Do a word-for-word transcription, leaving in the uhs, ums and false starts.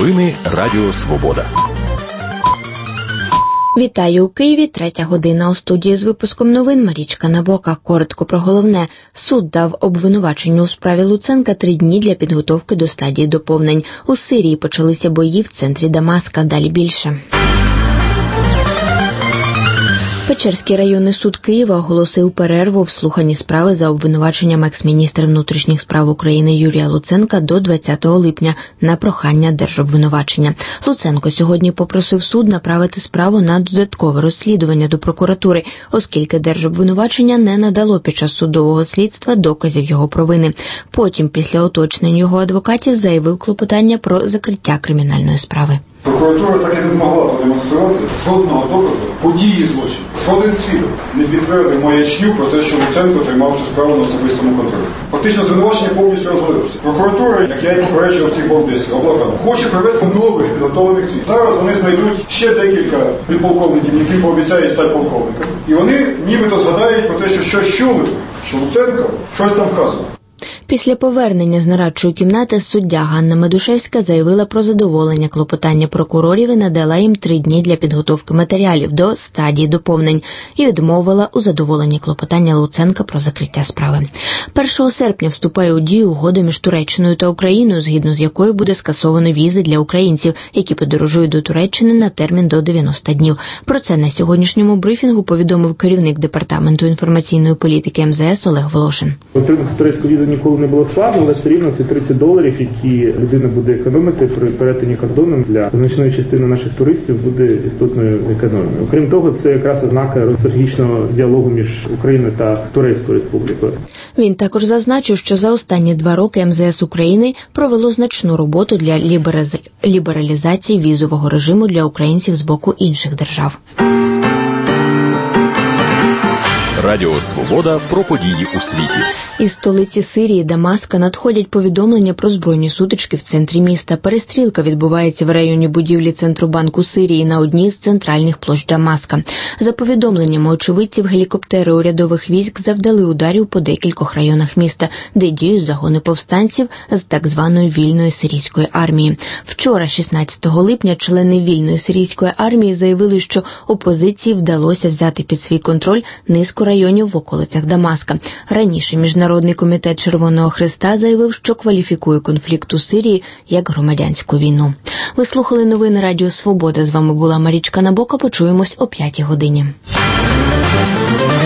Новини Радіо Свобода. Вітаю у Києві, третя година. У студії з випуском новин Марічка Набока. Коротко про головне. Суд дав обвинуваченню у справі Луценка три дні для підготовки до стадії доповнень. У Сирії почалися бої в центрі Дамаска. Далі більше. Печерський районний суд Києва оголосив перерву в слуханні справи за обвинуваченням екс-міністра внутрішніх справ України Юрія Луценка до двадцятого липня на прохання держобвинувачення. Луценко сьогодні попросив суд направити справу на додаткове розслідування до прокуратури, оскільки держобвинувачення не надало під час судового слідства доказів його провини. Потім, після уточнень його адвокатів, заявив клопотання про закриття кримінальної справи. Прокуратура так і не змогла продемонструвати жодного доказу події злочину. Жоден свідок не підтвердив маячню про те, що Луценко тримався справу на особистому контролі. Фактично звинувачення повністю розвалилося. Прокуратура, як я і попереджував цих бомбдесів, облажала, хоче привести нових підготовлених свідків. Зараз вони знайдуть ще декілька підполковників, які пообіцяють стати полковниками. І вони нібито згадають про те, що щось чули, що Луценко щось там вказував. Після повернення з нарадчої кімнати суддя Ганна Медушевська заявила про задоволення клопотання прокурорів і надала їм три дні для підготовки матеріалів до стадії доповнень і відмовила у задоволенні клопотання Луценка про закриття справи. першого серпня вступає у дію угода між Туреччиною та Україною, згідно з якою буде скасовано візи для українців, які подорожують до Туреччини на термін до дев'яноста днів. Про це на сьогоднішньому брифінгу повідомив керівник департаменту інформаційної політики ем зе ес Олег Волошин. Отримати турецьку візу ніколи не було складно, але все рівно ці тридцять доларів, які людина буде економити при перетині кордону, для значної частини наших туристів буде істотною економією. Окрім того, це якраз ознака стратегічного діалогу між Україною та Турецькою республікою. Він також зазначив, що за останні два роки ем зе ес України провело значну роботу для лібералізації візового режиму для українців з боку інших держав. Радіо Свобода про події у світі. Із столиці Сирії Дамаска надходять повідомлення про збройні сутички в центрі міста. Перестрілка відбувається в районі будівлі Центробанку Сирії на одній з центральних площ Дамаска. За повідомленнями очевидців, гелікоптери урядових військ завдали ударів по декількох районах міста, де діють загони повстанців з так званої вільної сирійської армії. Вчора, шістнадцятого липня, члени вільної сирійської армії заявили, що опозиції вдалося взяти під свій контроль низку районів в околицях Дамаска. Раніше Міжнародний комітет Червоного Хреста заявив, що кваліфікує конфлікт у Сирії як громадянську війну. Ви слухали новини Радіо Свобода. З вами була Марічка Набока. Почуємось о п'ятій годині.